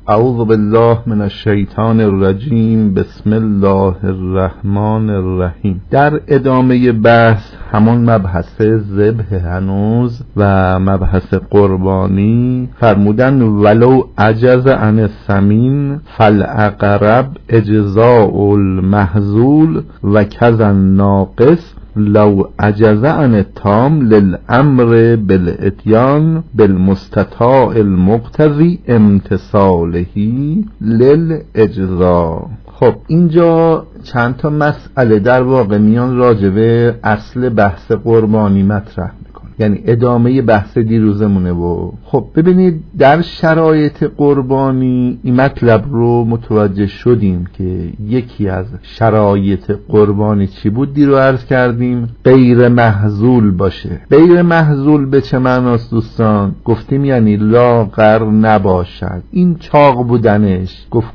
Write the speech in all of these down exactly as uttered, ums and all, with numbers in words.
اعوذ بالله من الشیطان الرجیم. بسم الله الرحمن الرحیم. در ادامه بحث همون مبحث ذبح هنوز و مبحث قربانی فرمودن ولو عجز عن الثمین فالاقرب اجزاء المحذول و کذا ناقص لو عجز عن التام للامر بالاتیان بالمستطاع المقتضی امتثاله للاجزاء. خب اینجا چند تا مسئله در واقع میان راجبه اصل بحث قربانی مطرح میکنه، یعنی ادامه بحث دیروزمونه. و خب ببینید در شرایط قربانی این مطلب رو متوجه شدیم که یکی از شرایط قربانی چی بود؟ دیرو عرض کردیم غیر محذول باشه. غیر محذول به چه معناست دوستان؟ گفتیم یعنی لاغر نباشد. این چاق بودنش گفت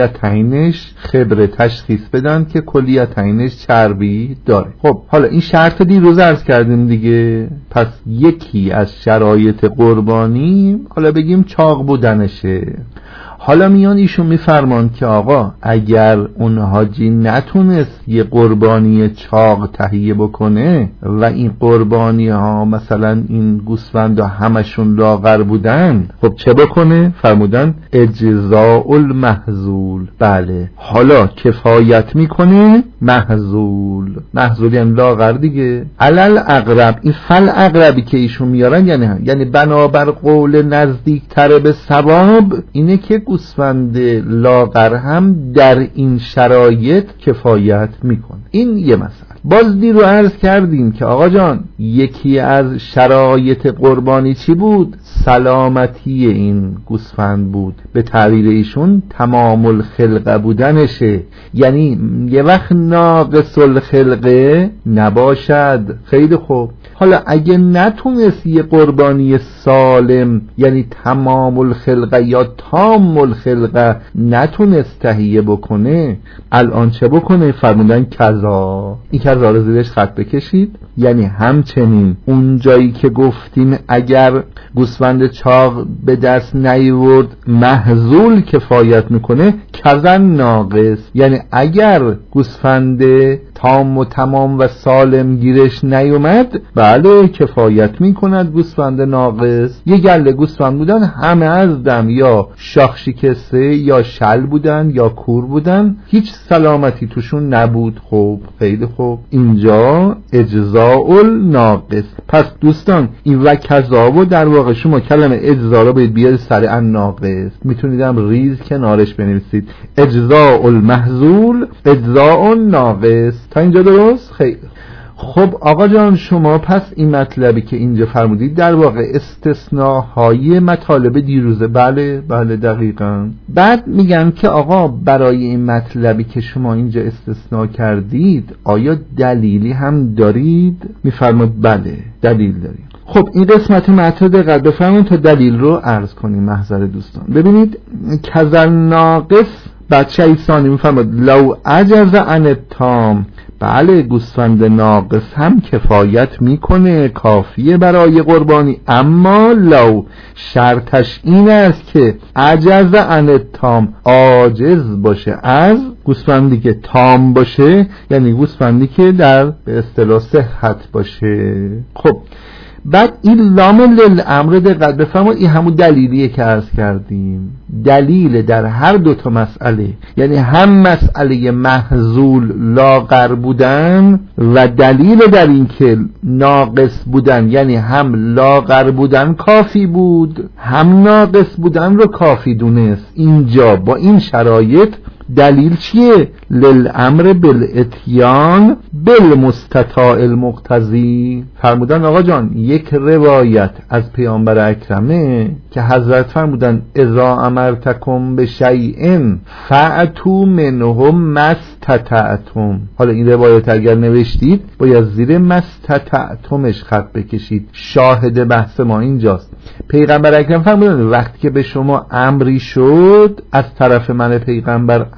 کلیتینش خبره تشخیص بدن که کلیتینش چربی داره. خب حالا این شرط دیروز عرض کردیم دیگه. پس یکی از شرایط قربانی حالا بگیم چاق بودنشه. حالا میان ایشون میفرمان که آقا اگر اون حاجی نتونست یه قربانی چاق تهیه بکنه و این قربانی ها مثلا این گوسفند ها همشون لاغر بودن، خب چه بکنه؟ فرمودن اجزاء المحذول. بله حالا کفایت میکنه محذول. محذول یعنی لاغر دیگه. علل اقرب، این فل اقربی که ایشون میارن یعنی یعنی بنابر قول نزدیک تر به ثواب اینه که گوسفند لاغر هم در این شرایط کفایت میکنه. این یه مسئله. باز دی رو عرض کردیم که آقا جان یکی از شرایط قربانی چی بود؟ سلامتی این گوسفند بود. به تعبیر ایشون تمام الخلقه بودنشه، یعنی یه وقت ناقص الخلقه نباشد. خیلی خوب. حالا اگه نتونست یه قربانی سالم یعنی تمام الخلقه یا تام الخلقه نتونست تهیه بکنه، الان چه بکنه؟ فرمودن کذا. این کذا رو زیرش خط بکشید، یعنی همچنین اون جایی که گفتیم اگر گوسفند چاق به دست نیورد محذول کفایت میکنه، کذا ناقص، یعنی اگر گوسفند تام و تمام و سالم گیرش نیومد بله کفایت میکند گوسفند ناقص. یه گله گوسفند بودن همه از دم یا شاخ شکسته یا شل بودن یا کور بودن، هیچ سلامتی توشون نبود. خب خیلی خوب. اینجا اجزاء الناقص. پس دوستان این و کذا و در واقع شما کلمه اجزا رو باید بیارید سر الناقص. میتونیدم ریز کنارش بنویسید اجزاء المحذول اجزاء الناقص. تا اینجا درست؟ خیلی خب آقا جان شما پس این مطلبی که اینجا فرمودید در واقع استثناهای مطالب دیروزه. بله بله دقیقاً. بعد میگن که آقا برای این مطلبی که شما اینجا استثناء کردید آیا دلیلی هم دارید؟ میفرماد بله دلیل داریم. خب این قسمت مطلب دقت بفرمایید تا دلیل رو عرض کنیم. محضر دوستان ببینید کذا ناقص بچه ایسانی میفرماد لو عجز عن التام. بله گوسفند ناقص هم کفایت میکنه، کافیه برای قربانی، اما لو شرطش این است که عجز عن التام عاجز باشه از گوسفندی که تام باشه، یعنی گوسفندی که در به اصطلاح صحت باشه. خب بعد این لام للامر دقت بفرمایید این همون دلیلیه که عرض کردیم. دلیل در هر دو تا مسئله، یعنی هم مسئله محذول لاغر بودن و دلیل در این که ناقص بودن، یعنی هم لاغر بودن کافی بود هم ناقص بودن رو کافی دونست. اینجا با این شرایط دلیل چیه؟ للامر بالاتیان بالمستطاع المقتضی. فرمودن آقا جان یک روایت از پیامبر اکرمه که حضرت فرمودن اذا امرتکم بشیء فأتوا منه مستطعتم. حالا این روایت اگر نوشتید باید زیر مستطعتمش خط بکشید. شاهد بحث ما اینجاست. پیغمبر اکرم فرمودن وقتی که به شما امری شد از طرف من پیغمبر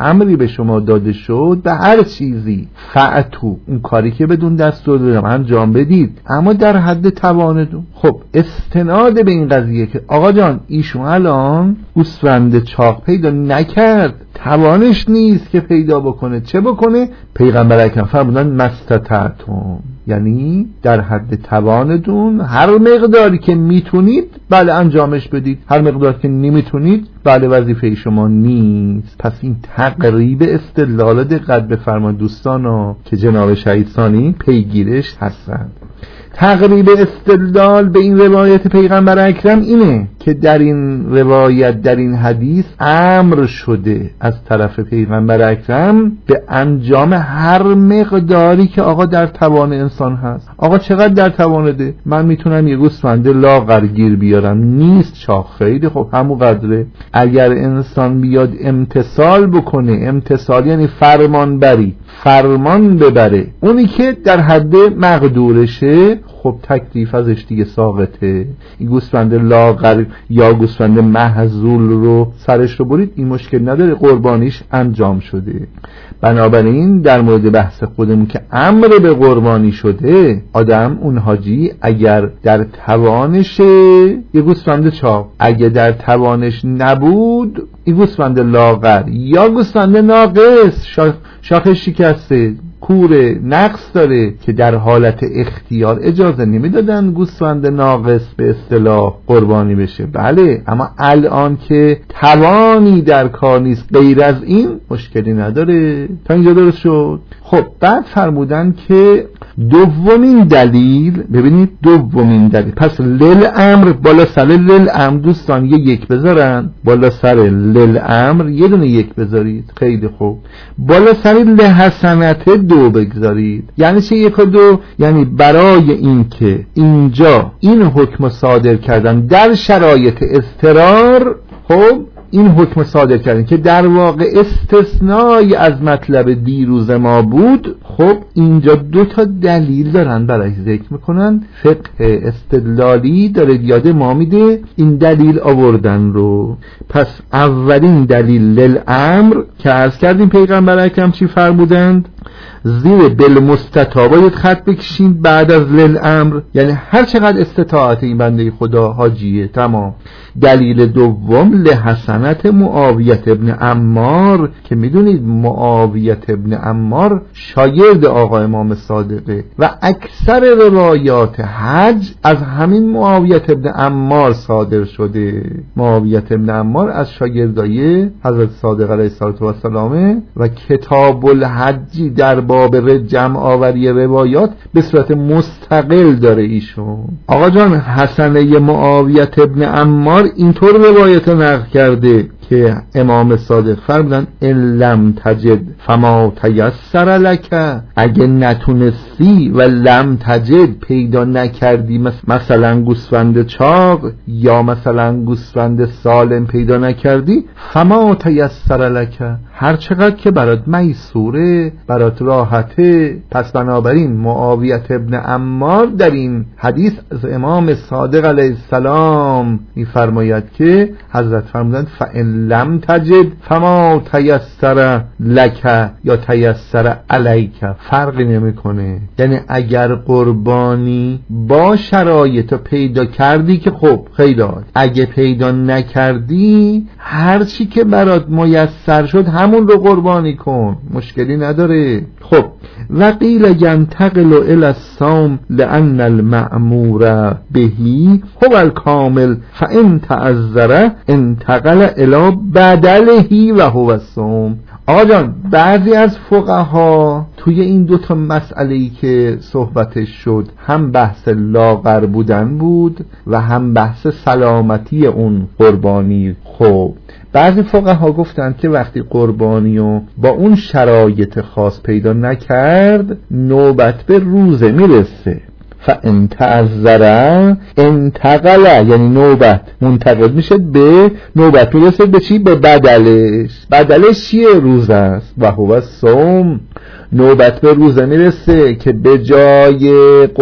امری به شما داده شد به هر چیزی فعتو، اون کاری که بدون دستور دادم انجام بدید، اما در حد توانتون. خب استناد به این قضیه که آقا جان ایشون الان گوسفند چاق پیدا نکرد، توانش نیست که پیدا بکنه، چه بکنه؟ پیغمبر اکرم فرمودن مستطعتم، یعنی در حد توانتون هر مقداری که میتونید بله انجامش بدید، هر مقداری که نمیتونید بله وظیفه شما نیست. پس این تقریب استدلال دقت بفرمایید دوستانا که جناب شهید ثانی پیگیرش هستند. تقریب استدلال به این روایت پیغمبر اکرم اینه که در این روایت، در این حدیث امر شده از طرف پیغمبر اکرم به انجام هر مقداری که آقا در توان انسان هست. آقا چقدر در توانده؟ من میتونم یه گوسفند لاغر گیر بیارم، نیست چاق، خیلی خب همون قدره. اگر انسان بیاد امتثال بکنه، امتثال یعنی فرمان بری، فرمان ببره، اونی که در حد مقدورشه، خب تکلیف ازش دیگه ساقطه. این گوسفند لاغر یا گوسفند محزول رو سرش رو برید، این مشکل نداره، قربانیش انجام شده. بنابراین در مورد بحث خودمون که امر به قربانی شده، آدم اون حاجی اگر در توانشه یه گوسفند چاق، اگه در توانش نبود این گوسفند لاغر یا گوسفند ناقص، شاخ شاخش شکسته، کوره، نقص داره که در حالت اختیار اجازه نمیدادن گوسفند ناقص به اصطلاح قربانی بشه. بله، اما الان که توانی در کار نیست غیر از این، مشکلی نداره. تا اینجا درست شد؟ خب بعد فرمودن که دومین دلیل، ببینید دومین دلیل، پس لل امر بالا سر لل امر دوستان یه یک بذارن، بالا سر لل امر یه دونه یک بذارید، خیلی خوب. بالا سر لحسنت دو بگذارید. یعنی چه یک و دو؟ یعنی برای این که اینجا این حکم صادر کردن در شرایط اضطرار، خب این حکم صادر کردن که در واقع استثنایی از مطلب دیروز ما بود. خب اینجا دو تا دلیل دارن برای ذکر میکنن، فقه استدلالی داره یاد ما میده این دلیل آوردن رو. پس اولین دلیل للامر که عرض کردیم پیغمبر اکرم چی فرمودند؟ زیر بالمستطاع باید خط بکشید بعد از للامر، یعنی هر چقدر استطاعت این بنده خدا حاجیه، تمام. دلیل دوم لحسنت معاویت ابن عمار که میدونید معاویت ابن عمار شاگرد آقا امام صادقه و اکثر روایات حج از همین معاویت ابن عمار صادر شده. معاویت ابن عمار از شاگردای حضرت صادق علیه السلام و کتاب الحج در باب جمع آوری روایات به صورت مستقل داره ایشون. آقا جان حسنه معاویت ابن عمار اینطور روایت نقل کرده که امام صادق فرمودن ان لم تجد فما تیسر لک، اگه نتونستی و لم تجد پیدا نکردی، مثلا گوسفند چاق یا مثلا گوسفند سالم پیدا نکردی، فما تیسر لک، هر چقدر که برات میسوره، برات راحته. پس بنابراین معاویت ابن عمار در این حدیث از امام صادق علیه السلام میفرماید که حضرت فرمودند فإن لم تجد فما تیسر لک یا تیسر علیک، فرقی نمیکنه. یعنی اگر قربانی با شرایط پیدا کردی که خب خیلی عالی، اگه پیدا نکردی هر چی که برات میسر شد همون رو قربانی کن، مشکلی نداره. خب و قیل ینتقل الی الصوم لان المأمور بهی هو الکامل فان تعذر انتقل الی بدله و هو الصوم. آقا جان بعضی از فقها توی این دوتا مسئله‌ای که صحبتش شد، هم بحث لاغر بودن بود و هم بحث سلامتی اون قربانی. خب بعضی فقها گفتن که وقتی قربانی رو با اون شرایط خاص پیدا نکرد، نوبت به روزه میرسه، فان تعذر انتقل، یعنی نوبت منتقل میشه به نوبت میرسه به چی؟ به بدلش. بدلش چیه؟ روز است. و هو الصوم، نوبت به روزه میرسه که به جای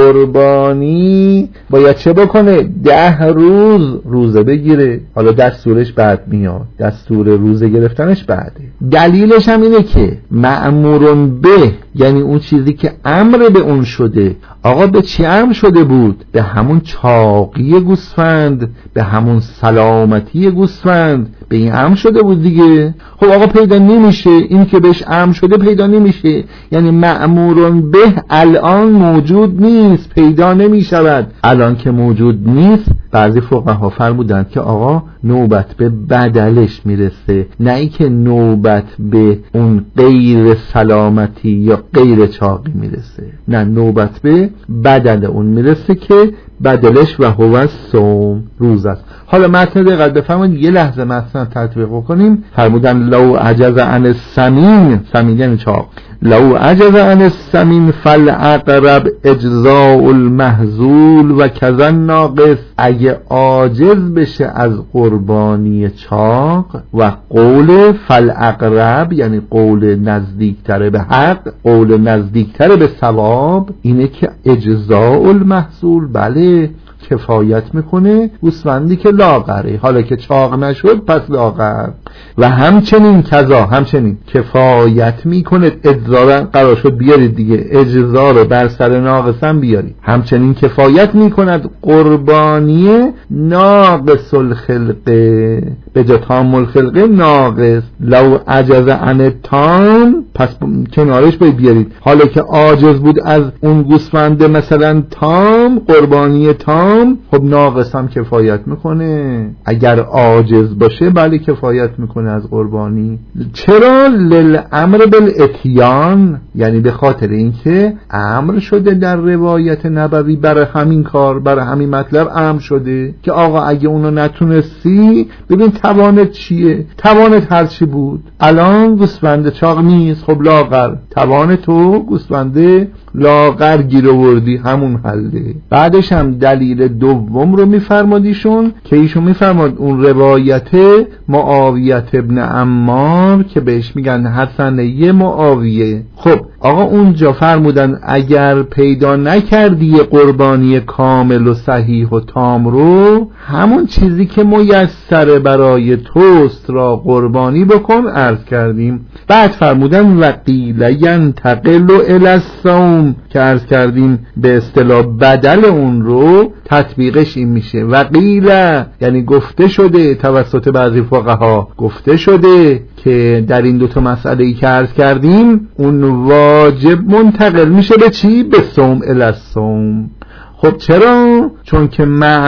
قربانی باید چه بکنه؟ ده روز روزه بگیره. حالا دستورش بعد میاد، دستور روزه گرفتنش بعده. دلیلش هم اینه که مأمورون به، یعنی اون چیزی که امر به اون شده. آقا به چی امر شده بود؟ به همون چاقی گوسفند، به همون سلامتی گوسفند، به این امر شده بود دیگه. خب آقا پیدا نمیشه، این که بهش امر شده پیدا نمیشه، یعنی مأمورون به الان موجود نیست، پیدا نمیشود. الان که موجود نیست، بعضی فقها فرمودند که آقا نوبت به بدلش میرسه، نه ای که نوبت به اون غیر سلامتی یا غیر چاقی میرسه، نه، نوبت به بدل اون میرسه که بدلش و هو صوم، روز است. حالا متن دقت بفرمایید، یه لحظه متن تطبیق کنیم. فرمودن لو عجز عن السمین، سمین یعنی چاق، لو عجز عن السمین فالاقرب اجزاء المحذول و کذا ناقص. اگه عاجز بشه از قربانی چاق، و قول فالاقرب یعنی قول نزدیکتر به حق، قول نزدیکتر به ثواب اینه که اجزاء المحذول بله کفایت میکنه گوسفندی که لاغره. حالا که چاق نشد پس لاغر. و همچنین کذا، همچنین کفایت میکنه، اجزا قرار شد بیارید دیگه، اجزا رو بر سر ناقصم بیارید. همچنین کفایت میکند قربانی ناقص الخلقه، به جا تام الخلقه ناقص. لو عجز عن تام، پس کنارش باید بیارید. حالا که عاجز بود از اون گوسفند مثلا تام، قربانی تام، خب ناقص هم کفایت میکنه. اگر عاجز باشه بله کفایت میکنه از قربانی. چرا؟ للامر بالاتیان، یعنی به خاطر اینکه امر شده در روایت نبوی برای همین کار، برای همین مطلب امر شده که آقا اگه اونو نتونستی، ببین توانت چیه، توانت هر چی بود. الان گوسفند چاق نیست، خب لاغر، توان تو گوسفند لاغر گیر آوردی، همون حله. بعدش هم دلیل دوم رو میفرمادیشون که ایشون میفرماد اون روایت معاویه ابن عمار که بهش میگن حسنه معاویه. خب آقا اونجا فرمودن اگر پیدا نکردی قربانی کامل و صحیح و تام رو، همون چیزی که میسر برای توست را قربانی بکن. عرض کردیم. بعد فرمودن و قیل ینتقل الی الصوم، که عرض کردیم به اصطلاح بدل اون رو تطبیقش این میشه و قیل، یعنی گفته شده توسط بعضی فقها، گفته شده که در این دوتا مسئله ای که عرض کردیم اون واجب منتقل میشه به چی؟ به صوم الی الصوم. خب چرا؟ چون که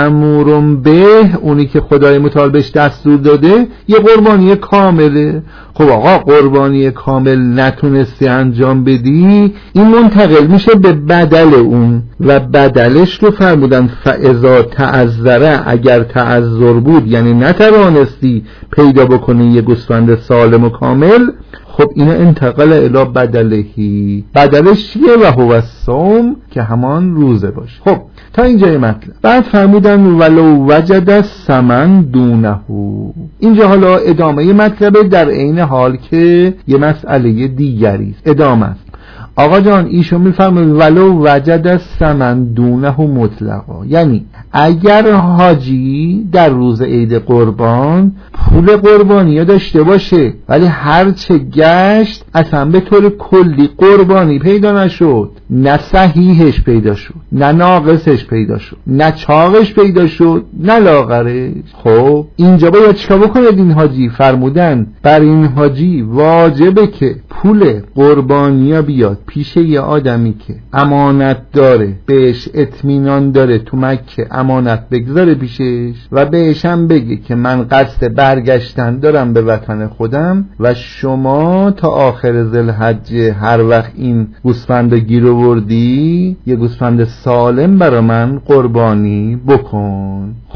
مأمورم به، اونی که خدای متعال بهش دستور داده یه قربانی کامله. خب آقا قربانی کامل نتونستی انجام بدی، این منتقل میشه به بدل اون و بدلش رو فرمودن فاذا تعذره، اگر تعذر بود یعنی نتوانستی پیدا بکنی یه گوسفند سالم و کامل، خب اینا انتقل الی بدلهی. بدلش چیه؟ و هو الصوم، که همان روزه باشه. خب تا اینجای مطلب. بعد فرمودن ولو وجد الثمن دونه. اینجا حالا ادامه مطلب در عین حال که یه مسئله دیگری است. ادامه است. آقا جان ایشون میفرماید ولو وجد الثمن دونه مطلقا، یعنی اگر حاجی در روز عید قربان پول قربانی داشته باشه ولی هرچه گشت اصلا به طور کلی قربانی پیدا نشد، نه صحیحش پیدا شد، نه ناقصش پیدا شد، نه چاقش پیدا شد، نه لاغرش، خب اینجا باید چیکار بکنه این حاجی؟ فرمودن بر این حاجی واجبه که پول قربانی بیاد پیش یه آدمی که امانت داره، بهش اطمینان داره، تو مکه امانت بگذاره پیشش و بهش هم بگه که من قصد برگشتن دارم به وطن خودم و شما تا آخر ذوالحجه هر وقت این گوسفند گیر آوردی یه گوسفند سالم برا من قربانی بکن. خب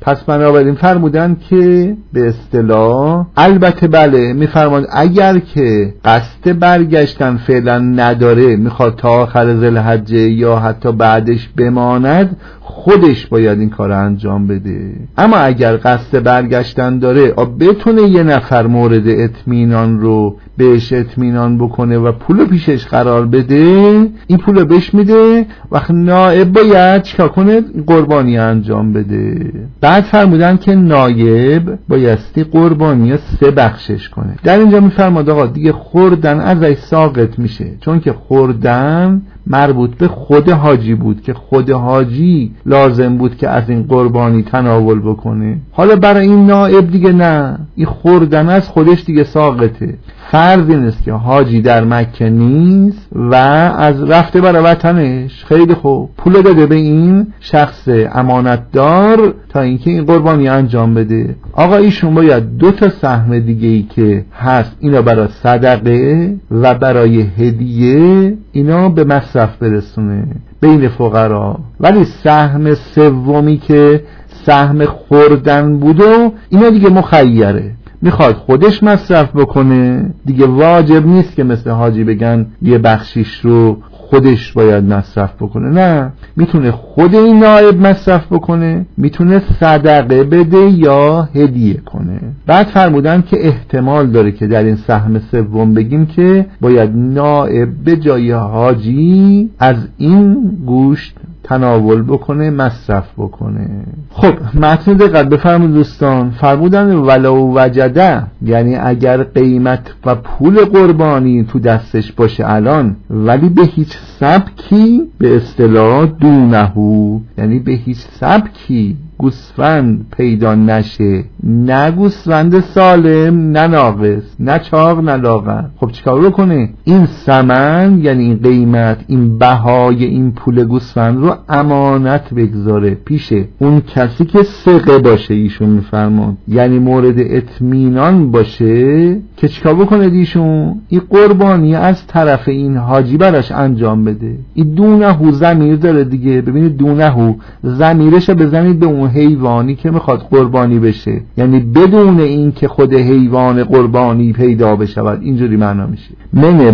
پس بنابراین فرمودن که به اصطلاح البته بله میفرماند اگر که قصد برگشتن فعلا نداره، میخواد تا آخر ذوالحجه یا حتی بعدش بماند، خودش باید این کار انجام بده. اما اگر قصد برگشتن داره، بتونه یه نفر مورد اطمینان رو بهش اطمینان بکنه و پول پیشش قرار بده، این پول بهش میده، وقت نائب باید چیکار کنه؟ قربانی انجام بده. بعد فرمودن که نائب بایستی قربانی ها سه بخشش کنه. در اینجا میفرماد آقا دیگه خوردن ازش ساقط میشه، چون که خوردن مربوط به خود حاجی بود که خود حاجی لازم بود که از این قربانی تناول بکنه. حالا برای این نائب دیگه نه، این خوردن از خودش دیگه ساقطه. فرض این است که حاجی در مکه نیست و از رفته برای وطنش، خیلی خوب پول داده به این شخص امانتدار تا اینکه این قربانی انجام بده. آقا ایشون باید دو تا سهم دیگه ای که هست اینا برای صدقه و برای هدیه اینا به مصرف برسونه بین فقرا، ولی سهم سومی که سهم خوردن بود و اینا دیگه مخیره، میخواد خودش مصرف بکنه، دیگه واجب نیست که مثل حاجی بگن یه بخشیش رو خودش باید مصرف بکنه، نه، میتونه خود این نائب مصرف بکنه، میتونه صدقه بده یا هدیه کنه. بعد فرمودن که احتمال داره که در این سهم سوم بگیم که باید نائب به جای حاجی از این گوشت تناول بکنه، مصرف بکنه. خب متن دقت بفرمایید دوستان. فرمودن ولو وجده، یعنی اگر قیمت و پول قربانی تو دستش باشه الان، ولی به هیچ سبکی به اصطلاح دونهو، یعنی به هیچ سبکی گوسفند پیدا نشه، نه گوسفند سالم نه ناقص، نه چاق نه لاغر، خب چیکار بکنه؟ این ثمن یعنی این قیمت، این بهای این پول گوسفند رو امانت بگذاره پیش اون کسی که ثقه باشه، ایشون میفرمان یعنی مورد اطمینان باشه، که چیکار بکنه ایشون؟ این قربانی از طرف این حاجی براش انجام بده. این دونهو ضمیر داره دیگه، ببینید دونهو ضمیرش بزنید به اون حیوانی که میخواد قربانی بشه، یعنی بدون این که خود حیوان قربانی پیدا بشود، اینجوری معنا میشه. من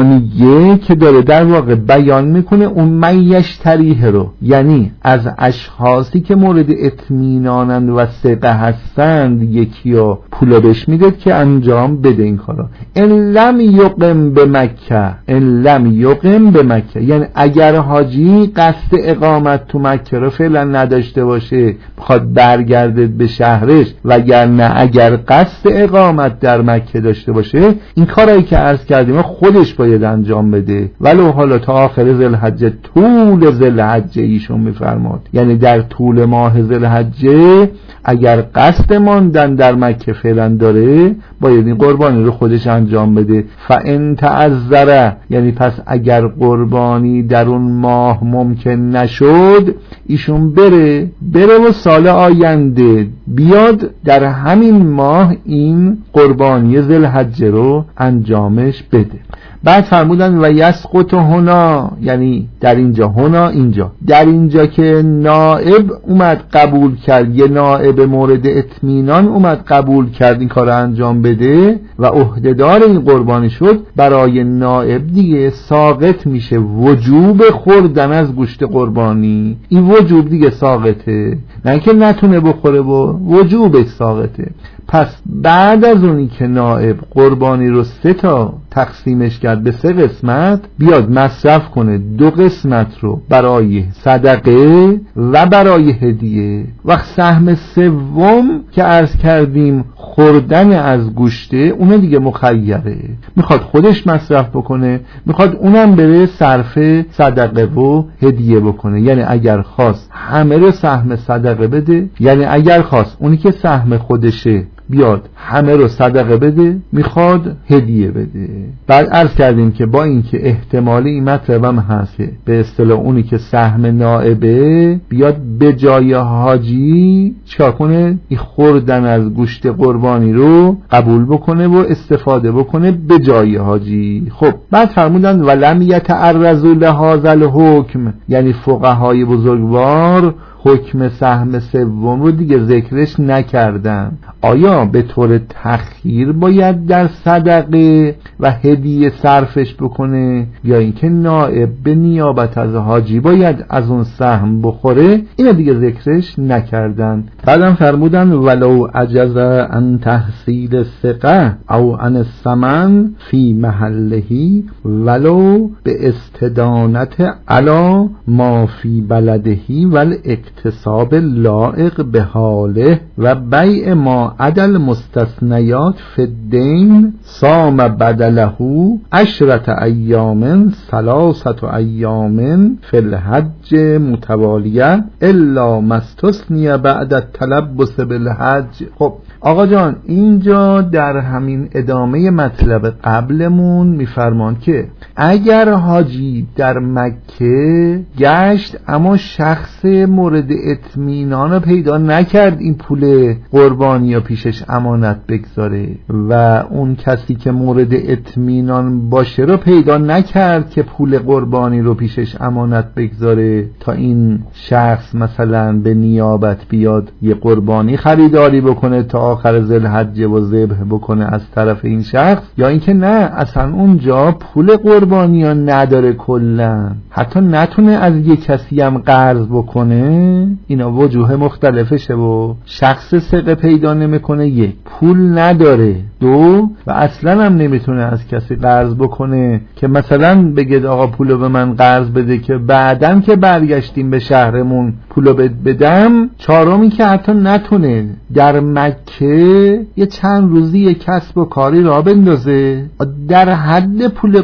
بیانیه که داره در واقع بیان میکنه اون میشتریه رو، یعنی از اشخاصی که مورد اطمینانند و ثقه هستند یکی ها پولا بهش میده که انجام بده این کارا. ان لم یقم به مکه، ان لم یقم به مکه، یعنی اگر حاجی قصد اقامت تو مکه رو فعلا نداشته باشه، بخواد برگرده به شهرش، وگرنه اگر قصد اقامت در مکه داشته باشه، این کارایی که عرض کردیم خودش باید انجام بده، ولو حالا تا آخر ذوالحجه، طول ذوالحجه ایشون میفرماد، یعنی در طول ماه ذوالحجه اگر قصد ماندن در مکه فعلا داره، باید این قربانی رو خودش انجام بده. فان تعذر، یعنی پس اگر قربانی در اون ماه ممکن نشد، ایشون بره بره و سال آینده بیاد در همین ماه این قربانی ذوالحجه رو انجامش بده. بعد فرمودن و یسقط هنا، یعنی در اینجا، هنا اینجا، در اینجا که نائب اومد قبول کرد، یه نائب مورد اطمینان اومد قبول کرد این کار انجام بده و عهدهدار این قربانی شد، برای نائب دیگه ساقط میشه وجوب خوردن از گوشت قربانی. این وجوب دیگه ساقطه، نه که نتونه بخوره، با وجوبش ساقطه. پس بعد از اونی که نائب قربانی رو سه تا تقسیمش کرد به سه قسمت، بیاد مصرف کنه دو قسمت رو برای صدقه و برای هدیه. وقت سهم سوم که عرض کردیم خوردن از گوشته، اون دیگه مخیره، میخواد خودش مصرف بکنه، میخواد اونم بره صرف صدقه و هدیه بکنه. یعنی اگر خواست همه رو سهم صدقه بده، یعنی اگر خواست اونی که سهم خودشه بیاد همه رو صدقه بده، میخواد هدیه بده. بعد عرض کردیم که با اینکه احتمال این مطلب هم هست به اصطلاح اونی که سهم نائبه بیاد به جای حاجی چیکار کنه؟ این خوردن از گوشت قربانی رو قبول بکنه و استفاده بکنه به جای حاجی. خب بعد فرمودن ولم یتعرضوا لهذا الحکم، یعنی فقهای بزرگوار حکم سهم سوم رو دیگه ذکرش نکردن. آیا به طور تخییر باید در صدقه و هدیه صرفش بکنه یا اینکه نائب به نیابت از حاجی باید از اون سهم بخوره؟ اینا دیگه ذکرش نکردن. بعدم فرمودن ولو عجز عن تحصیل الثقه او عن الثمن فی محلهی ولو به استدانت علا ما فی بلدهی والاکتساب لائق به حاله و بیع ما عدل مستثنیات فی الدین صام بدله عشرت ایام ثلاثت ایام فی الحج متوالیه الا مستثنی بعد التلبس بالحج. خب آقا جان، اینجا در همین ادامه مطلب قبلمون میفرمان که اگر حاجی در مکه گشت اما شخص مورد اطمینان رو پیدا نکرد این پول قربانی یا پیشش امانت بگذاره و اون کسی که مورد اطمینان باشه رو پیدا نکرد که پول قربانی رو پیشش امانت بگذاره تا این شخص مثلا به نیابت بیاد یه قربانی خریداری بکنه تا آخر ذوالحجه و ذبح بکنه از طرف این شخص، یا اینکه نه اصلا اونجا پول قربانی ها نداره کلا، حتی نتونه از یه کسی هم قرض بکنه. اینا وجوه مختلفشه و شخص ثقه پیدا نمیکنه، یک پول نداره، دو و اصلا هم نمیتونه از کسی قرض بکنه که مثلا بگید آقا پولو به من قرض بده که بعدن که برگشتیم به شهرمون پولو بدم. چهارمی که حتی نتونه در مکه یه چند روزی یه کسب و کاری را بندازه در حد پول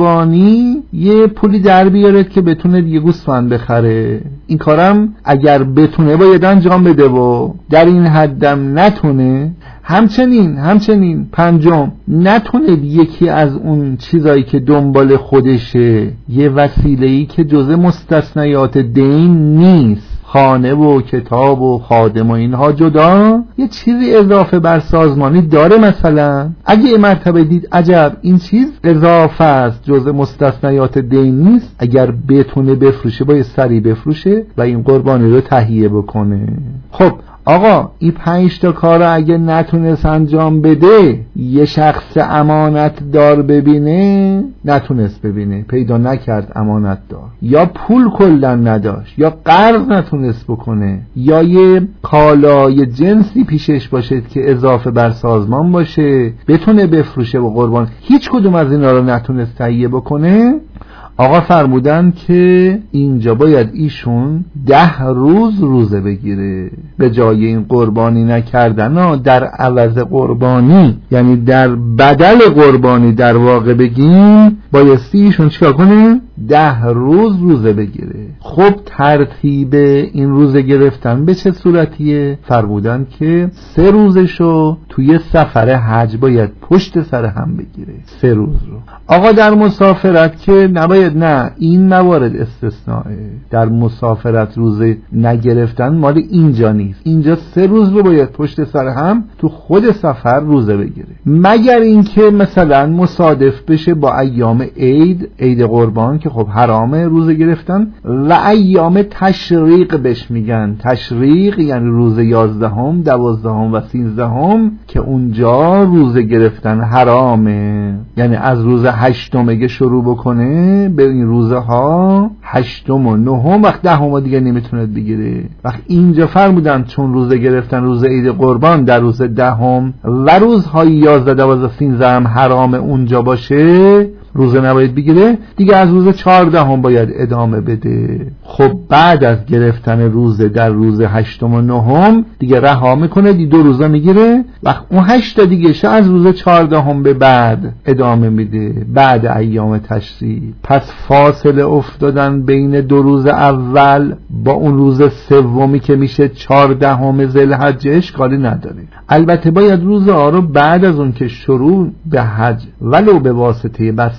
قربانی یه پولی در بیارد که بتونه یه گوسفند بخره. این کارم اگر بتونه باید انجام بده و در این حدم نتونه. همچنین همچنین پنجم نتونه یکی از اون چیزایی که دنبال خودشه، یه وسیله‌ای که جزء مستثنیات دین نیست، خانه و کتاب و خادم و اینها جدا، یه چیزی اضافه بر سازمانی داره. مثلا اگه یه مرتبه دید عجب این چیز اضافه است، جزء مستثنیات دین نیست، اگر بتونه بفروشه باید سریع بفروشه و این قربانی رو تهیه بکنه. خب آقا این پنج تا کار اگه نتونست انجام بده، یه شخص امانت دار ببینه نتونست ببینه، پیدا نکرد امانت دار، یا پول کلا نداشت، یا قرض نتونست بکنه، یا یه کالای جنسی پیشش باشه که اضافه بر سازمان باشه بتونه بفروشه و قربان، هیچ کدوم از اینا رو نتونست تهیه بکنه، آقا فرمودن که اینجا باید ایشون ده روز روزه بگیره به جای این قربانی نکردن ها. در عوض قربانی، یعنی در بدل قربانی در واقع بگیم، بایستی ایشون چیکار کنه؟ ده روز روزه بگیره. خب ترتیب این روزه گرفتن به چه صورتیه؟ فرمودن که سه روزشو توی سفر حج باید پشت سر هم بگیره، سه روز رو. آقا در مسافرت که نباید، نه این موارد استثناءه، در مسافرت روزه نگرفتن مال اینجا نیست، اینجا سه روز رو باید پشت سر هم تو خود سفر روزه بگیره، مگر اینکه مثلا مصادف بشه با ایام عید، عید قربان که خب حرامه روزه گرفتن، و ایام تشریق بهش میگن. تشریق یعنی روز یازدهم، دوازدهم و سیزدهم که اونجا روزه گرفتن حرامه، یعنی از روز هشتم اگه شروع بکنه به این روزه ها، هشتم و نهم وقت دهم دیگه نمیتونه بگیره. وقت اینجا فرمودن چون روزه گرفتن روز عید قربان در روز دهم و روزهای یازده، دوازده، سیزده هم حرام اونجا باشه، روزه نباید بگیره دیگه، از روز چهاردهم باید ادامه بده. خب بعد از گرفتن روزه در روز هشتم و نهم دیگه رها میکنه، دی دو روزه میگیره، وقت اون هشت دیگه شه از روز چهاردهم به بعد ادامه میده بعد ایام تشریق. پس فاصله افتادن بین دو روز اول با اون روز سومی که میشه چهاردهم ذوالحجه اشکالی نداره. البته باید روزه ها رو بعد از اون که شروع به حج ولو به واسطه بس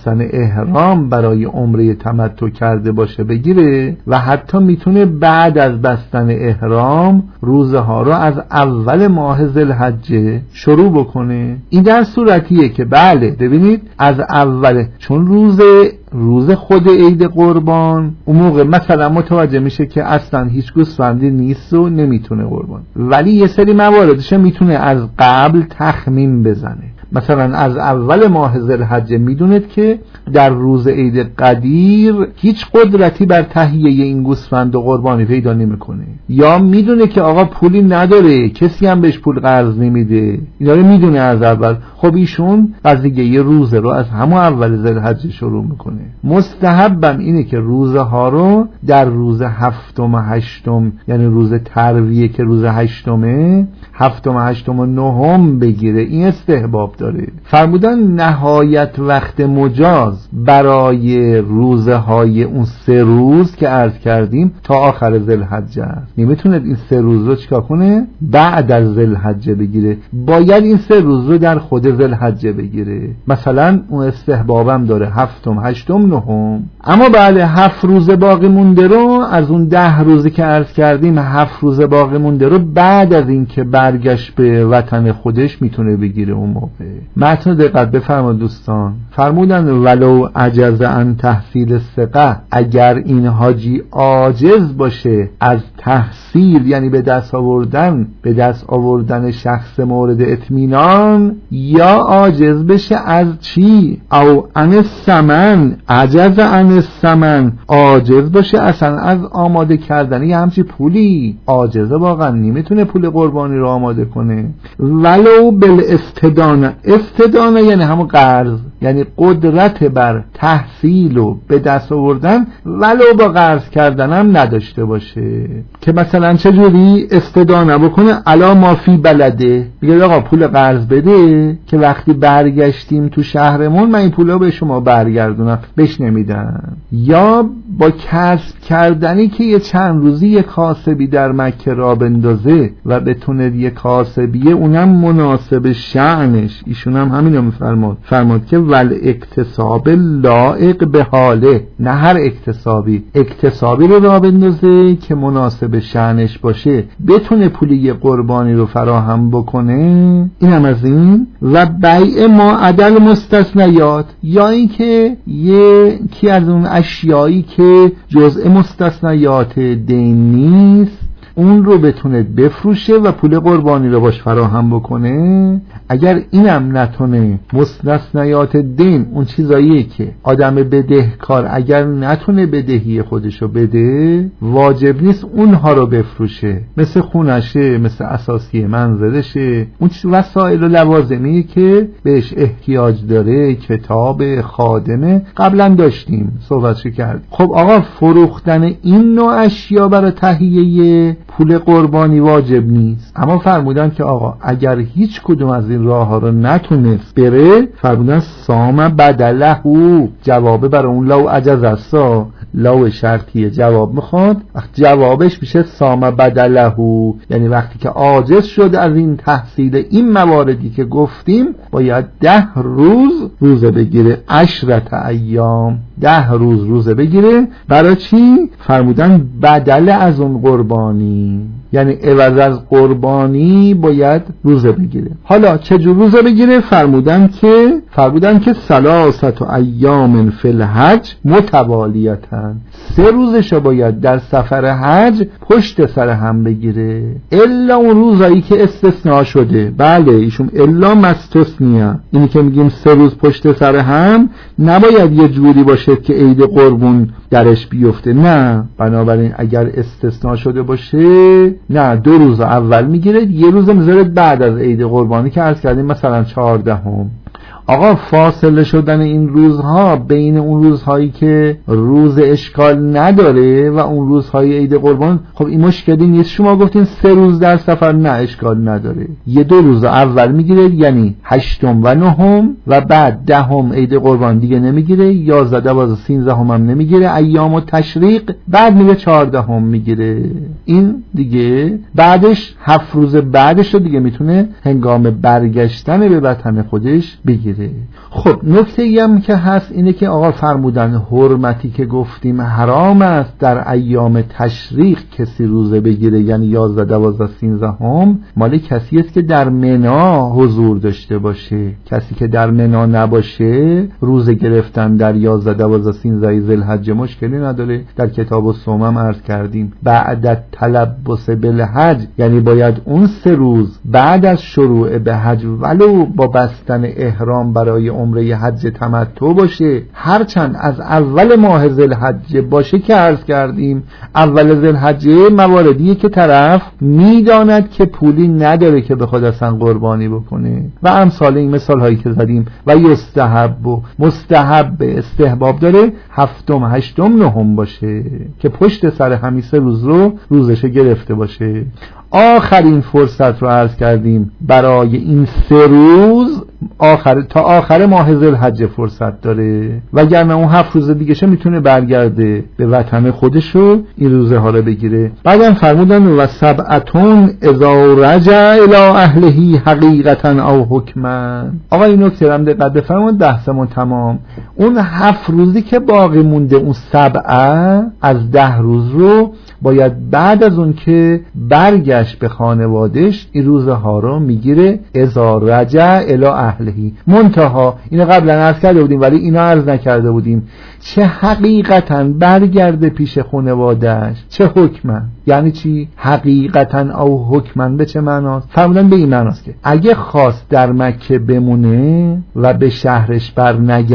بستن احرام برای عمره تمتع کرده باشه بگیره و حتی میتونه بعد از بستن احرام روزه ها رو از اول ماه ذوالحجه شروع بکنه. این در صورتیه که بله ببینید از اول، چون روز روز خود عید قربان اون موقع مثلا متوجه میشه که اصلا هیچ گوسفندی نیست و نمیتونه قربان، ولی یه سری مواردش میتونه از قبل تخمین بزنه. مثلا از اول ماه ذوالحجه میدونید که در روز عید قدیر هیچ قدرتی بر تهیه این گوسفند و قربانی پیدا نمیکنه، یا میدونه که آقا پولی نداره، کسی هم بهش پول قرض نمیده، اینا رو میدونه از اول. خب ایشون قضیه یه روزه رو از همون اول ذوالحجه شروع میکنه. مستحبم اینه که روزه ها رو در روز هفتم و هشتم، یعنی روز ترویه که روز هشتمه، هفتم و هشتم و نهم بگیره. این استحباب داره. فرمودن نهایت وقت مجاز برای روزه های اون سه روز که عرض کردیم تا آخر ذوالحجه است. نمیتونه این سه روز رو چیکار کنه؟ بعد از ذوالحجه بگیره. باید این سه روز رو در خود ذوالحجه بگیره. مثلا اون استحبابم داره هفتم، هشتم، نهم. اما بله هفت روز باقی مونده رو از اون ده روزی که عرض کردیم، هفت روز باقی مونده رو بعد از این که برگشت به وطن خودش میتونه بگیره. اون موقع متن دقت بفرمایید دوستان. فرمودن ولو عجز عن تحصیل الثقه، اگر این حاجی عاجز باشه از تحصیل، یعنی به دست آوردن به دست آوردن شخص مورد اطمینان، یا عاجز بشه از چی؟ او عن الثمن، عجز عن الثمن، عاجز باشه اصلا از آماده کردن یه همچی پولی، عاجزه واقعا نمیتونه پول قربانی رو آماده کنه. ولو بالاستدانه، استدانه یعنی همون قرض، یعنی قدرت بر تحصیل و به دست آوردن ولو با قرض کردن هم نداشته باشه. که مثلا چجوری استدانه بکنه؟ علا ما فی بلده، بگه آقا پول قرض بده که وقتی برگشتیم تو شهرمون من این پولا به شما برگردونم، بهش نمیدن. یا با کسب کردنی که یه چند روزی یه کاسبی در مکه را بندازه و بتونه یه کاسبیه، اونم مناسب شأنش. ایشون هم همین رو میفرماد، فرماد که ول اکتساب لائق به حاله، نه هر اکتسابی، اکتسابی رو را بندازه که مناسب شأنش باشه، بتونه پولی قربانی رو فراهم بکنه. این هم از این. و بیع ما عدل مستثنیات، یا اینکه یکی از اون اشیایی که جزء مستثنیات دین نیست اون رو بتونه بفروشه و پول قربانی رو باش فراهم بکنه. اگر اینم نتونه، مستثنیات دین اون چیزاییه که آدم بدهکار اگر نتونه بدهی خودشو بده واجب نیست اونها رو بفروشه، مثل خونشه، مثل اساسی منزلشه، اون وسایل و لوازمی که بهش احتیاج داره، کتاب، خادمه، قبلا داشتیم صحبتش کرد. خب آقا فروختن این نوع اشیا برای تهیه پول قربانی واجب نیست، اما فرمودن که آقا اگر هیچ کدوم از این راه ها رو نتونست بره، فرمودن سام بدله، جوابه برای اون لو عجز اسا، لو شرطیه جواب میخواد، وقت جوابش میشه سام بدله، یعنی وقتی که عاجز شد از این تحصیل این مواردی که گفتیم باید ده روز روزه بگیره، عشرت ایام، ده روز روزه بگیره. برای چی؟ فرمودن بدل از اون قربانی، یعنی عوض از قربانی باید روزه بگیره. حالا چجور روزه بگیره؟ فرمودن که فرمودن که ثلاثت ایام فی الحج متوالیتن، سه روزشو باید در سفر حج پشت سر هم بگیره، الا اون روزایی که استثناء شده. بله ایشون الا مستثنیه، اینی که میگیم سه روز پشت سر هم نباید یه جوری باشه که عید قربون درش بیفته، نه، بنابراین اگر استثناء شده باشه نه، دو روز اول میگیره، یه روز میذاره بعد از عید قربانی که عرض کردیم مثلا چهاردهم. آقا فاصله شدن این روزها بین اون روزهایی که روز اشکال نداره و اون روزهای عید قربان، خب این مشکلی نیست. شما گفتین سه روز در سفر، نه اشکال نداره، یه دو روز اول میگیره، یعنی هشتم و نهم، و بعد دهم عید قربان دیگه نمیگیره، یازده، دوازده، سیزدهم هم نمیگیره، ایام و تشریق، بعد میگه چهاردهم میگیره. این دیگه بعدش هفت روز بعدش رو دیگه میتونه هنگام برگشتن به وطن خودش بگیره. نداره. خب نکته ای هم که هست اینه که آقا فرمودن حرمتی که گفتیم حرام است در ایام تشریق کسی روزه بگیره، یعنی یازده دوازده سیزده هم مال کسی است که در منا حضور داشته باشه. کسی که در منا نباشه روزه گرفتن در یازده دوازده سیزده ذوالحجه مشکلی نداره. در کتاب الصوم هم عرض کردیم بعد تلبس بالحج، یعنی باید اون سه روز بعد از شروع به حج ولو با بستن احرام برای عمره حج تمتع باشه، هرچند از اول ماه ذوالحجه باشه که عرض کردیم اول ذوالحجه مواردیه که طرف میداند که پولی نداره که بخواد اصلا قربانی بکنه و امثال این مثال هایی که زدیم. و یستحب و مستحب استحباب داره هفتم هشتم نهم باشه که پشت سر همین سه روز رو روزش گرفته باشه. آخرین فرصت رو عرض کردیم برای این سه روز آخر تا آخر ماه ذوالحجه فرصت داره، وگرنه اون هفت روز دیگه شه میتونه برگرده به وطن خودش و این روزه ها رو بگیره. بعدم فرمودن و سبعتون اذا رجع الی اهلهی حقیقتا او حکما. آقا این نکته هم دقت بفرمایید بحثمون تمام. اون هفت روزی که باقی مونده اون سبعه از ده روز رو باید بعد از اون که برگشت به خانوادش این روزه ها رو میگیره اذا رجع الی اهلهی. منتها اینو قبلا عرض کرده بودیم ولی اینو عرض نکرده بودیم، چه حقیقتا برگرده پیش خانوادهش چه حکمن. یعنی چی حقیقتا او حکمن؟ به چه معناست؟ فرمودن به این معناست که اگه خواست در مکه بمونه و به شهرش بر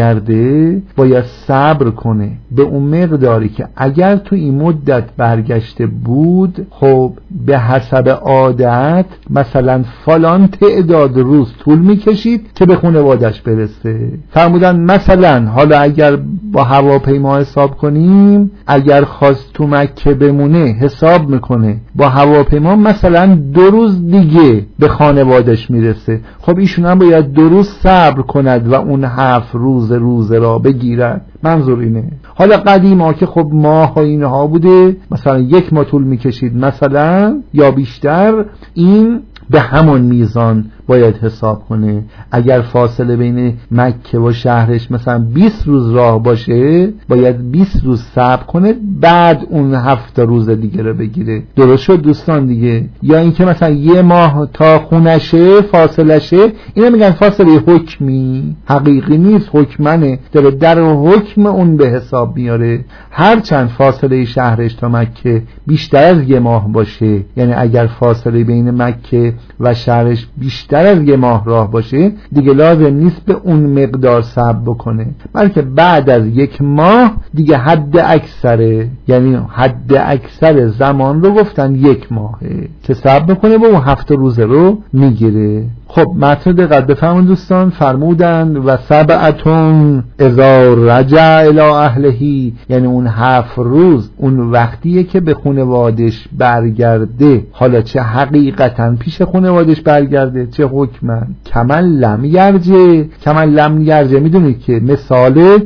نگرده باید صبر کنه به اون مقداری که اگر تو این مدت برگشته بود خب به حسب عادت مثلا فلان تعداد روز طول میکشید که به خانواده‌اش برسه. فرمودن مثلا حالا اگر با هواپیما حساب کنیم اگر خواست تو مکه بمونه حساب میکنه با هواپیما مثلا دو روز دیگه به خانواده‌اش میرسه. خب ایشون هم باید دو روز صبر کند و اون هفت روز روز را بگیرد. منظور اینه. حالا قدیما که خب ماه ها اینها بوده مثلا یک ماه طول میکشید مثلا یا بیشتر، این به همون میزان باید حساب کنه. اگر فاصله بین مکه و شهرش مثلا بیست روز راه باشه باید بیست روز صبر کنه بعد اون هفت روز دیگه رو بگیره. درست شد دوستان دیگه؟ یا اینکه مثلا یه ماه تا خونشه فاصله شه، اینا میگن فاصله حکمی، حقیقی نیست، حکمنه، داره در حکم اون به حساب میاره. هرچند فاصله شهرش تا مکه بیشتر از یه ماه باشه، یعنی اگر فاصله بین مکه و شهرش بیشتر از یه ماه راه باشه دیگه لازم نیست به اون مقدار صبر بکنه، بلکه بعد از یک ماه دیگه حد اکثره، یعنی حد اکثر زمان رو گفتن یک ماهه که صبر بکنه و اون هفت روزه رو میگیره. خب متن دقت بفرمایید دوستان. فرمودند و سبعتون اذا رجع الی اهلهی، یعنی اون هفت روز اون وقتیه که به خانوادش برگرده. حالا چه حقیقتا پیش خانوادش برگرده چه حکمن. کمن لم یرجع، کمن لم یرجع میدونید که مثال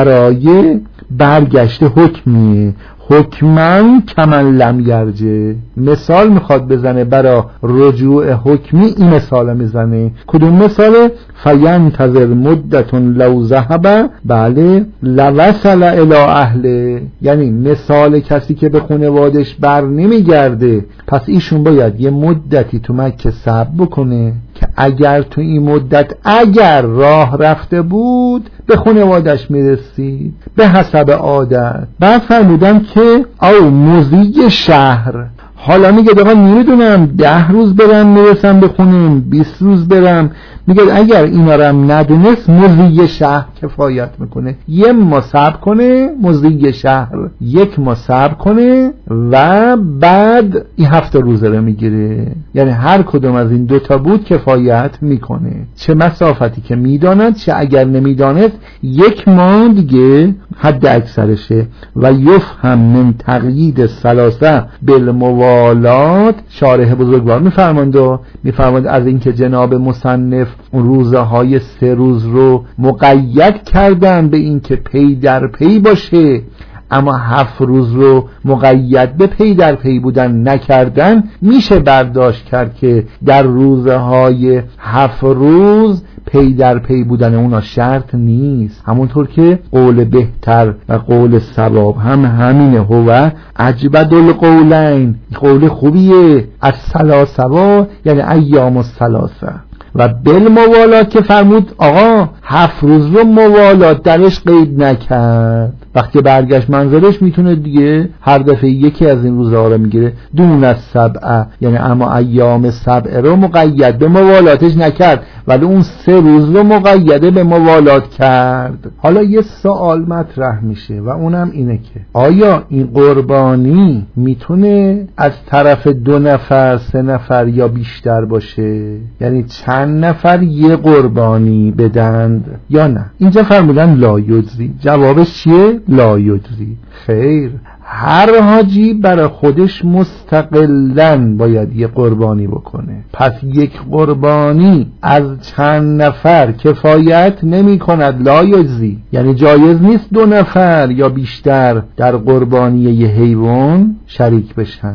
برای برگشت حکمیه. حکمن کمن لم یرجع، مثال میخواد بزنه برای رجوع حکمی، این مثال میزنه. کدوم مثاله؟ فینتظر مدتون لو ذهب بله لوصل الی اهله، یعنی مثال کسی که به خانوادش بر نمیگرده پس ایشون باید یه مدتی تو مکه صبر بکنه که اگر تو این مدت اگر راه رفته بود به خانوادش میرسید به حسب عادت. بعد فرمودن که او مضی شهر، حالا میگه آقا نمیدونم ده روز برم میرسم به خونم، بیست روز برم، میگه اگر اینا رو هم ندونست مضی شهر کفایت میکنه. یه ما صبر کنه مضی شهر، یک ما صبر کنه و بعد این هفته روزه رو میگیره، یعنی هر کدوم از این دوتا بود کفایت میکنه. چه مسافتی که میداند چه اگر نمیداند یک ماه دیگه حد اکثرشه. و یفهم من تقیید ثلاثه بالموالات، شارح بزرگوار میفرماند و میفرماند از اینکه جناب مصنف اون روزه های سه روز رو مقید کردن به اینکه پی در پی باشه، اما هفت روز رو مقید به پی در پی بودن نکردن، میشه برداشت کرد که در روزهای هفت روز پی در پی بودن اونا شرط نیست. همونطور که قول بهتر و قول صواب هم همینه، هو اجبد القولین، قول خوبیه، از ثلاثه یعنی ایام الثلاثه. و بالموالات که فرمود آقا هفت روز رو موالات درش قید نکرد، وقتی برگشت منزلش میتونه دیگه هر دفعه یکی از این روزها رو میگیره. دون از سبعه یعنی اما ایام سبعه رو مقید به موالاتش نکرد، ولی اون سه روز رو مقیده به موالات کرد. حالا یه سوال مطرح میشه و اونم اینه که آیا این قربانی میتونه از طرف دو نفر، سه نفر یا بیشتر باشه؟ یعنی چند نفر یه قربانی بدند یا نه؟ اینجا فرمودن لا یجزی. جوابش چیه؟ لا یجزی. خیر، هر حاجی برای خودش مستقلاً باید یه قربانی بکنه. پس یک قربانی از چند نفر کفایت نمی کند. لا یجزی یعنی جایز نیست دو نفر یا بیشتر در قربانی یه حیوان شریک بشن،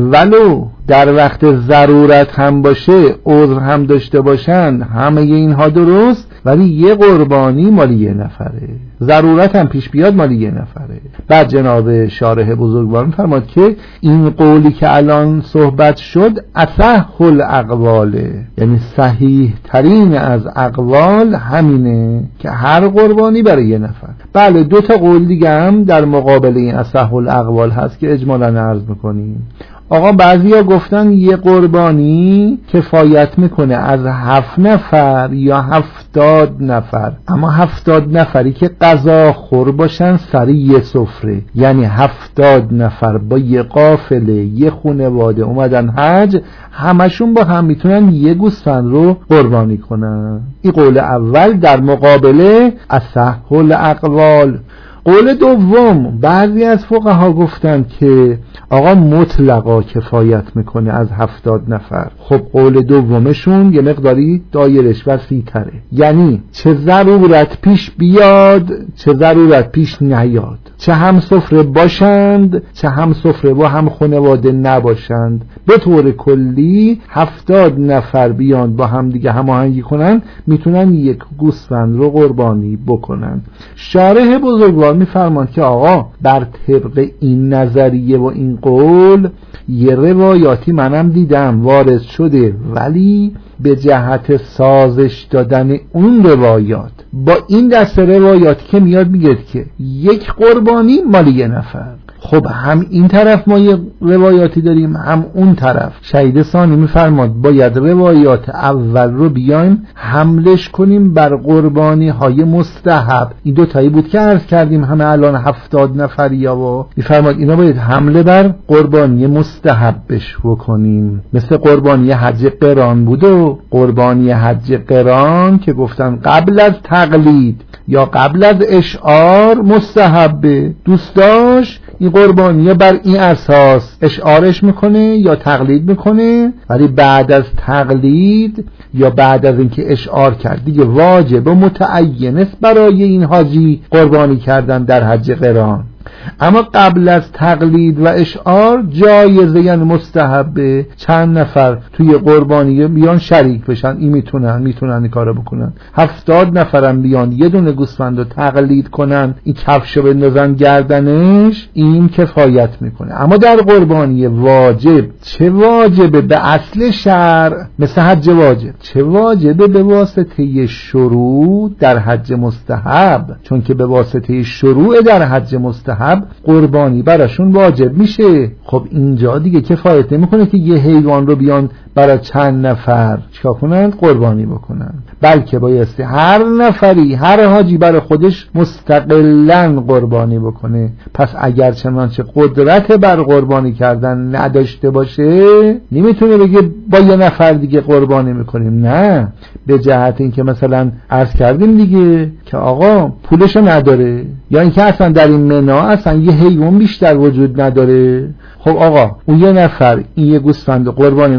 ولو در وقت ضرورت هم باشه، عذر هم داشته باشن، همه اینها درست، ولی یه قربانی مالی یه نفره، ضرورت هم پیش بیاد مالی یه نفره. بعد جناب شارح بزرگوار می‌فرماد که این قولی که الان صحبت شد اصح الاقواله، یعنی صحیح ترین از اقوال همینه که هر قربانی برای یه نفر. بله دو تا قول دیگه هم در مقابل این اصح الاقوال هست که اجمالاً عرض می‌کنیم. آقا بعضیا گفتن یه قربانی کفایت میکنه از هفت نفر یا هفتاد نفر، اما هفتاد نفری که غذا خور باشن سر یه سفره، یعنی هفتاد نفر با یه قافله یه خانواده اومدن حج، همشون با هم میتونن یه گوسفند رو قربانی کنن. این قول اول در مقابله اصح الاقوال. قول دوم بعضی از فقها گفتن که آقا مطلقا کفایت میکنه از هفتاد نفر. خب قول دومشون یه مقداری دایرش وسیع تره، یعنی چه ضرورت پیش بیاد چه ضرورت پیش نیاد، چه هم سفره باشند چه هم سفره و هم خانواده نباشند، به طور کلی هفتاد نفر بیان با هم دیگه هماهنگی کنن میتونن یک گوسفند رو قربانی بکنن. شارح بزرگوار میفرمان که آقا بر طبق این نظریه و این قول یه روایاتی منم دیدم وارد شده، ولی به جهت سازش دادن اون روایات با این دسته روایاتی که میاد میگه که یک قربانی مال یه نفر. خب هم این طرف ما یه روایاتی داریم هم اون طرف. شهید ثانی میفرماد باید روایات اول رو بیایم حملش کنیم بر قربانی های مستحب. این دو تایی بود که عرض کردیم همه الان هفتاد نفری ها، و میفرماد اینا باید حمله بر قربانی مستحبش بکنیم. مثل قربانی حج قران بود و قربانی حج قران که گفتن قبل از تقلید یا قبل از اشعار مستحبه، دوست داشت این قربانیه بر این اساس اشعارش میکنه یا تقلید میکنه، ولی بعد از تقلید یا بعد از اینکه اشعار کرد دیگه واجب و متعین است برای این حاجی قربانی کردن در حج قران. اما قبل از تقلید و اشعار جایزه یعنی مستحبه چند نفر توی قربانی بیان شریک بشن، این میتونن میتونن این کارو بکنن. هفتاد نفرم بیان یه دونه گوسفند رو تقلید کنن، این کفشو بندازن گردنش، این کفایت میکنه. اما در قربانی واجب، چه واجبه به اصل شرع مثل حج واجب، چه واجبه به واسطه شروع در حج مستحب، چون که به واسطه شروع در حج مستحب قربانی براشون واجب میشه. خب اینجا دیگه کفایت نمیکنه که یه حیوان رو بیان برای چند نفر چیکار کنن؟ قربانی بکنن، بلکه بایستی هر نفری هر حاجی برای خودش مستقلاً قربانی بکنه. پس اگر چنانچه قدرت بر قربانی کردن نداشته باشه نمیتونه بگه با یه نفر دیگه قربانی میکنیم، نه، به جهت اینکه مثلا عرض کردیم دیگه که آقا پولشو نداره یا اینکه اصلا در این منا اصلا یه حیوان بیشتر وجود نداره. خب آقا اون یه نفر این یه گوسفند قربانی میکنه برای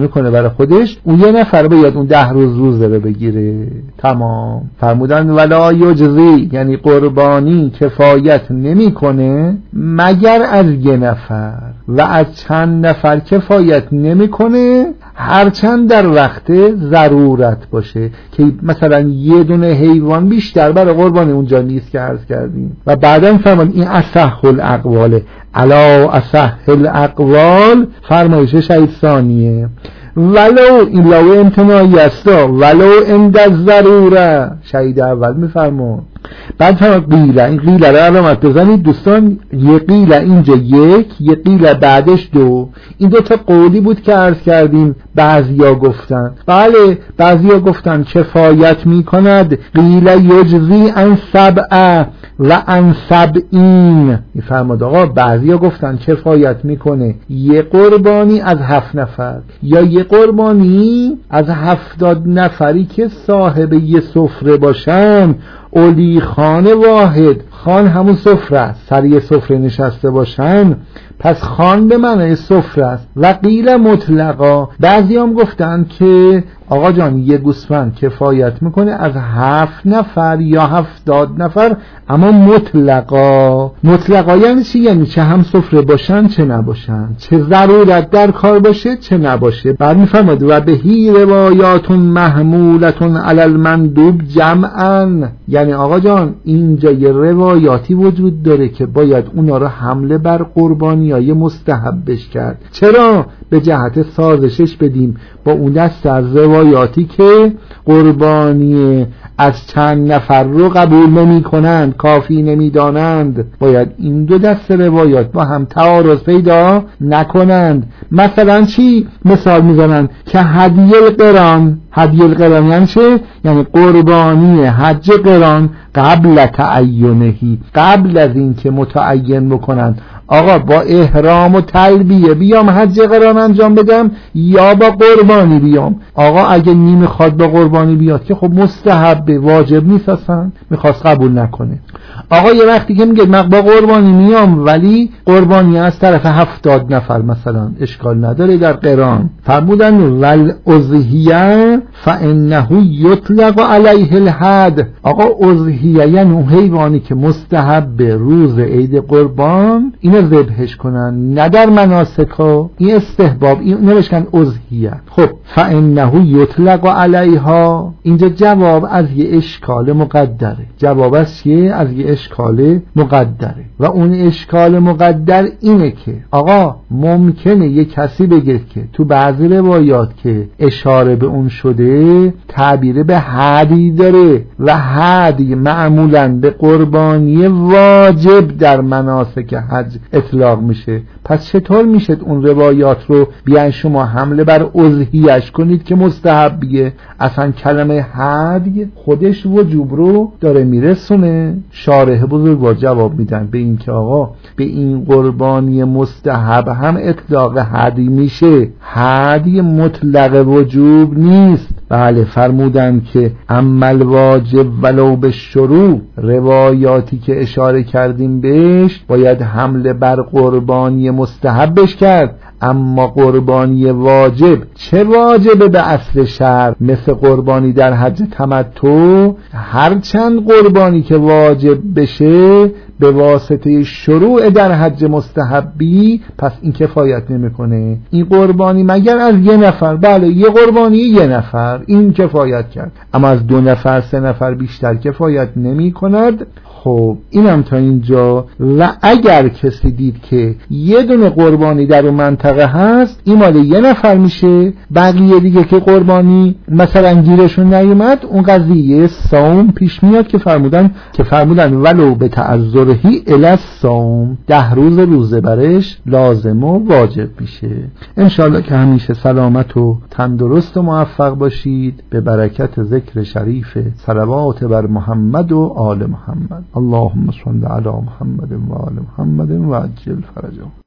برای خودش، اون یه نفر باید اون ده روز روزه رو بگیره. تمام. فرمودن ولا یجزی، یعنی قربانی کفایت نمیکنه مگر از یه نفر، و از چند نفر کفایت نمیکنه هرچند در وقت ضرورت باشه، که مثلا یه دونه حیوان بیشتر برای قربانی اونجا نیست که عرض کردیم. و بعدم فرمان این اصح الاقواله، الا اصح الاقوال، فرمایش شهید ثانیه، ولو این لو امتناعی است، ولو عند الضروره، شهید اول میفرمون. بعد فرمود قیله، این قیله رو علامت بزنید دوستان، یه قیله اینجا یک، یه قیله بعدش دو. این دو تا قولی بود که عرض کردیم. بعضیا گفتن بله، بعضیا گفتن کفایت میکند، قیله یجزی عن سبعه و عن سبعین. میفرماد آقا بعضیا گفتن کفایت میکنه یه قربانی از هفت نفر، یا یه قربانی از هفتاد نفری که صاحب یه سفره باشن، اولی خان واحد، خان همون سفره است، سر یه سفره نشسته باشن، پس خان به معنی سفره است. و قیل مطلقا، بعضی هم گفتن که آقا جان یه گوسفند کفایت میکنه از هفت نفر یا هفتاد نفر، اما مطلقا. مطلقا یعنی چی؟ یعنی چه هم سفره باشن چه نباشن، چه ضرورت در کار باشه چه نباشه. بعد میفرماد و بهی روایات محمولتون علی المندوب جمعا، یعنی آقا جان اینجا یه روایاتی وجود داره که باید اونا رو حمله بر قربانی های مستحبش کرد. چرا؟ به جهت سازشش بدیم با اون دست از روایاتی که قربانی از چند نفر رو قبول نمی کنند، کافی نمی دانند. باید این دو دست روایات با هم تعارض پیدا نکنند. مثلا چی؟ مثال میزنن که هدیه القران. هدیه القران یعنی چه؟ یعنی قربانی حج قران قبل تعینهی، قبل از این که متعین بکنن آقا با احرام و تلبیه بیام حج قران انجام بدم یا با قربانی بیام. آقا اگه نمیخواد با قربانی بیاد که خب مستحب، واجب نیست اصلا، میخواست قبول نکنه. آقا یه وقتی که میگه من با قربانی میام ولی قربانی از طرف هفتاد نفر مثلا، اشکال نداره در قران. فرمودن ول اضحیه فانه یطلق علیه الحد. آقا اضحیه یعنی حیوانی که مستحب روز عید قربان اینو ذبحش کنن، نه در مناسکا، این استحباب، این نوشتن اضحیه. خب فانه یطلق علیها، اینجا جواب از یه اشکال مقدره. جواب از چیه؟ از یه اشکال مقدره. و اون اشکال مقدر اینه که آقا ممکنه یه کسی بگه که تو بعضی روایات که اشاره به اون شده تعبیر به هدی داره و هدی معمولاً به قربانی واجب در مناسک حج اطلاق میشه. پس چطور میشه اون روایات رو بیان شما حمله بر اضحیه‌اش کنید که مستحبیه؟ اصلا کلمه هدی خودش وجوب رو داره میرسونه. شارح بزرگوار جواب میدن به این که آقا به این قربانی مستحب هم اطلاق هدی میشه، هدی مطلق وجوب نیست. بله فرمودن که عمل واجب ولو به شروع، روایاتی که اشاره کردیم بهش باید حمله بر قربانی مستحبش کرد، اما قربانی واجب چه واجبه به اصل شرع مثل قربانی در حج تمتع، هرچند قربانی که واجب بشه به واسطه شروع در حج مستحبی، پس این کفایت نمیکنه. این قربانی مگر از یه نفر، بله یه قربانی یه نفر این کفایت کرد، اما از دو نفر سه نفر بیشتر کفایت نمی کند. خب اینم تا اینجا. و اگر کسی دید که یه دونه قربانی در اون منطقه هست، این مال یه نفر میشه، بقیه دیگه که قربانی مثلا گیرشون نیومد، اون قضیه صوم پیش میاد که فرمودن که فرمودن ولو به تعذرهی الی الصوم، ده روز روزه برش لازم و واجب میشه. انشالله که همیشه سلامت و تندرست و موفق باشید به برکت ذکر شریف صلوات بر محمد و آل محمد. اللهم صل علی محمد و آل محمد و عجل فرجهم.